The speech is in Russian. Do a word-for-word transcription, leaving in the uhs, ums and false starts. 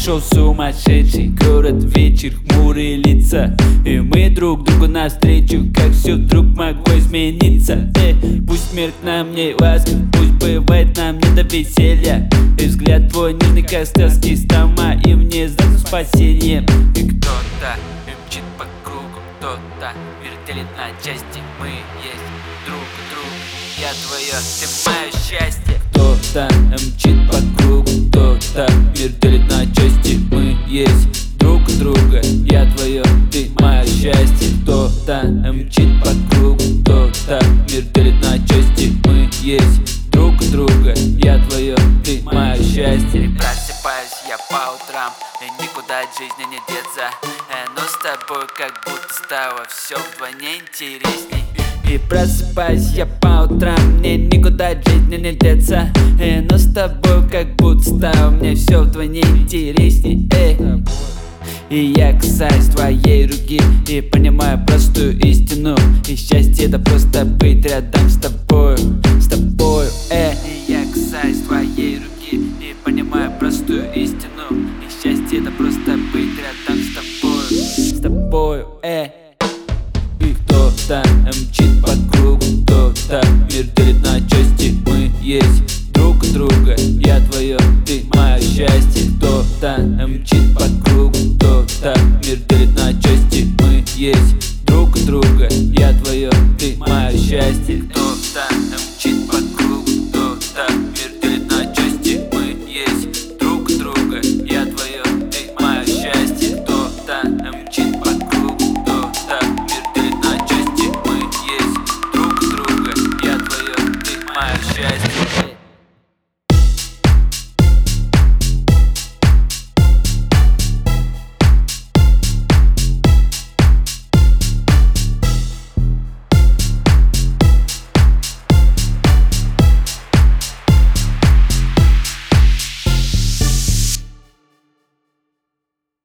Пришел сумасшедший город, вечер, хмурые лица, и мы друг другу навстречу, как все вдруг могло измениться. Эй, пусть мир к нам не ласков, пусть бывает нам не до веселья, и взгляд твой нежный, как сказки, стал моим внезапным спасением. И кто-то мчит по кругу, кто-то мир делит на части. Мы есть друг друг, я твое, ты мое счастье. Кто-то мчит по кругу, кто-то мир делит на части. Мы есть друг друга, я твое, ты мое счастье. Кто-то мчит по кругу, кто-то мир делит на части. Мы есть друг друга, я твое, ты мое счастье. Просыпаюсь я по утрам, и никуда от жизни не деться, но с тобой как будто стало все вдвойне интересней. И просыпаюсь я по утрам, мне никуда от жизни не деться, но с тобой как будто стало мне все вдвойне интересней. Эй. И я касаюсь твоей руки и понимаю простую истину, и счастье это просто быть рядом с тобою, с тобою, э. И я касаюсь твоей руки и понимаю простую истину, и счастье это просто быть рядом с тобою, с тобою, э. И кто-то мчит по кругу, кто-то мир делит на части. Мы есть друг друга, я твое, ты мое счастье. Кто-то мчит по кругу, кто-то мир делит на части. Мы есть друг друга, я твое, ты мое счастье.